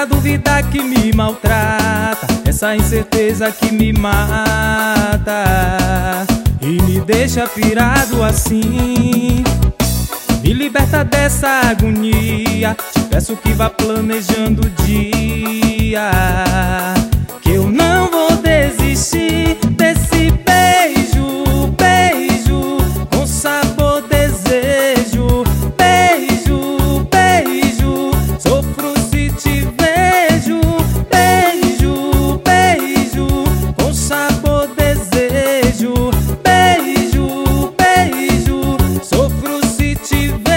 a dúvida que me maltrata, essa incerteza que me mata e me deixa pirado assim. Me liberta dessa agonia, te peço que vá planejando o dia, que eu não vou desistir desse beijo, beijo com sabor desejo. Beijo, beijo, sofro se te vejo. Beijo, beijo com sabor desejo. Beijo, beijo, sofro se te vejo.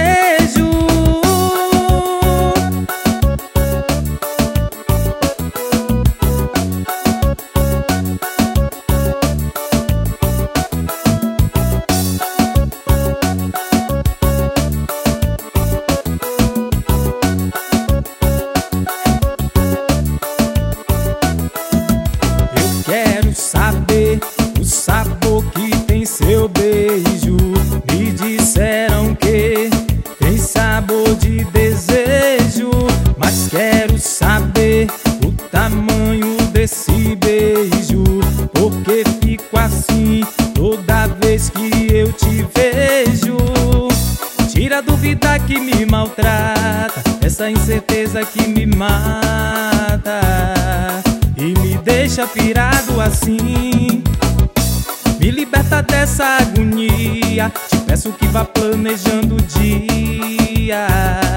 Quero saber o sabor que tem seu beijo. Me disseram que tem sabor de desejo, mas quero saber o tamanho desse beijo, porque fico assim toda vez que eu te vejo. Tira a dúvida que me maltrata, essa incerteza que me mata e me deixa pirado assim. Me liberta dessa agonia, te peço que vá planejando o dia,